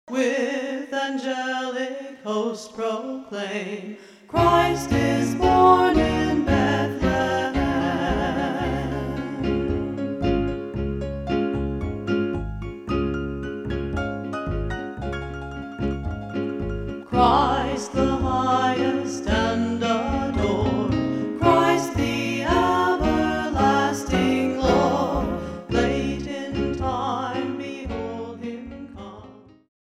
With angelic host proclaim, Christ is born in Bethlehem. Christ the